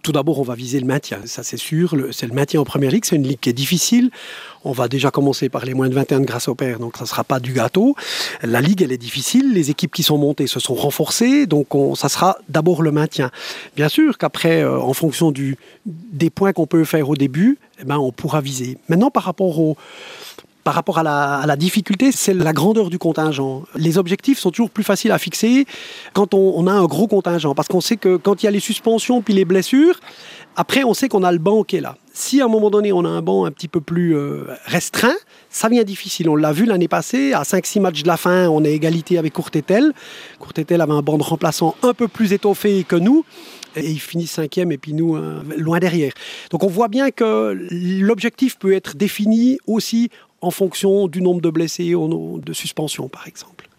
Tout d'abord, on va viser le maintien, ça c'est sûr. C'est le maintien en première ligue, c'est une ligue qui est difficile. On va déjà commencer par les moins de 21 grâce au père, donc ça ne sera pas du gâteau. La ligue, elle est difficile, les équipes qui sont montées se sont renforcées, donc ça sera d'abord le maintien. Bien sûr qu'après, en fonction des points qu'on peut faire au début, on pourra viser. Maintenant, par rapport à la difficulté, c'est la grandeur du contingent. Les objectifs sont toujours plus faciles à fixer quand on a un gros contingent, parce qu'on sait que quand il y a les suspensions puis les blessures, après on sait qu'on a le banc qui est là. Si à un moment donné on a un banc un petit peu plus restreint, ça devient difficile. On l'a vu l'année passée, à 5-6 matchs de la fin, on est égalité avec Courtétel. Courtétel avait un banc de remplaçants un peu plus étoffé que nous. Et ils finissent 5e et puis nous, loin derrière. Donc on voit bien que l'objectif peut être défini aussi en fonction du nombre de blessés ou de suspensions, par exemple.